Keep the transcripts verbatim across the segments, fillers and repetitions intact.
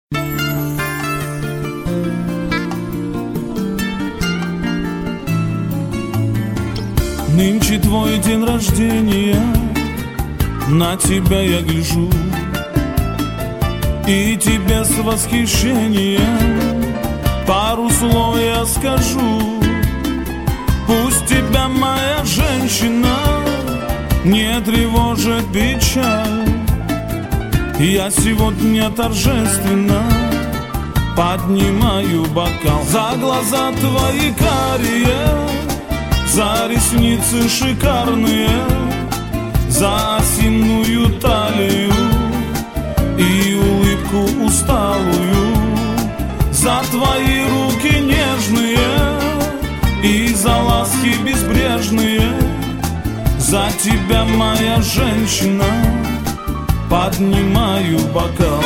Нынче твой день рождения, на тебя я гляжу, и тебе с восхищением пару слов я скажу. Пусть тебя, моя женщина, не тревожит печаль. Я сегодня торжественно поднимаю бокал за глаза твои карие, за ресницы шикарные, за осиную талию и улыбку усталую, за твои руки нежные и за ласки безбрежные. За тебя, моя женщина, поднимаю бокал.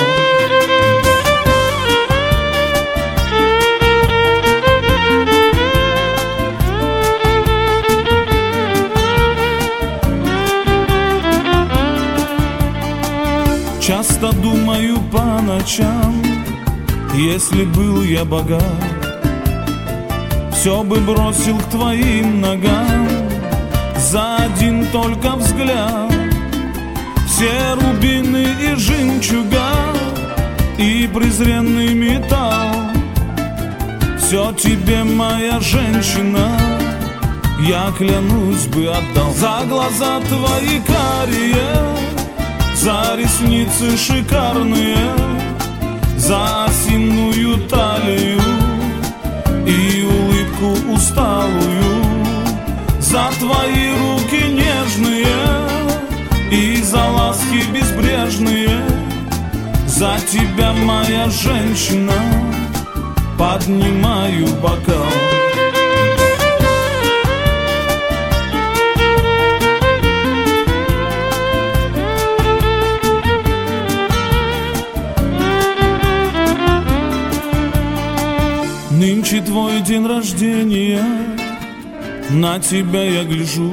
Часто думаю по ночам, если был я богат, все бы бросил к твоим ногам за один только взгляд. Все рубины и жемчуга и презренный металл, все тебе, моя женщина, я клянусь бы отдал. За глаза твои карие, за ресницы шикарные, за осиную талию и улыбку усталую, за твои руки нежные и за ласки безбрежные. За тебя, моя женщина, поднимаю бокал. Нынче твой день рождения, на тебя я гляжу,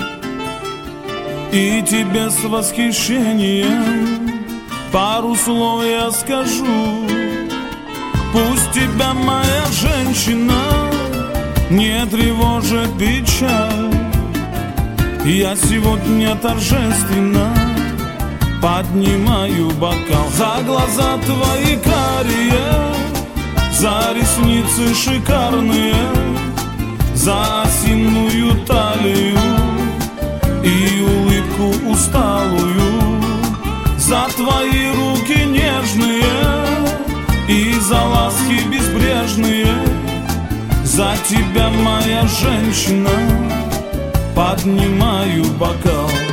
и тебе с восхищением пару слов я скажу. Пусть тебя, моя женщина, не тревожит печаль. Я сегодня торжественно поднимаю бокал за глаза твои карие, за ресницы шикарные, за осиную талию и улыбку усталую, за твои руки нежные и за ласки безбрежные. За тебя, моя женщина, поднимаю бокал.